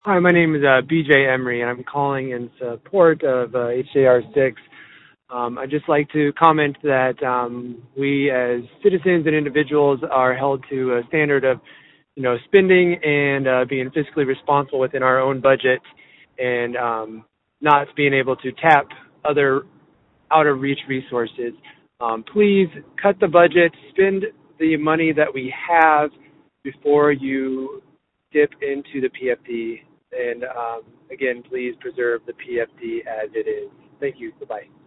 Hi, my name is BJ Emery, and I'm calling in support of HJR6. I'd just like to comment that we as citizens and individuals are held to a standard of, spending and being fiscally responsible within our own budget and not being able to tap other out-of-reach resources. Please cut the budget, spend the money that we have before you dip into the PFD. And again, please preserve the PFD as it is. Thank you. Bye-bye.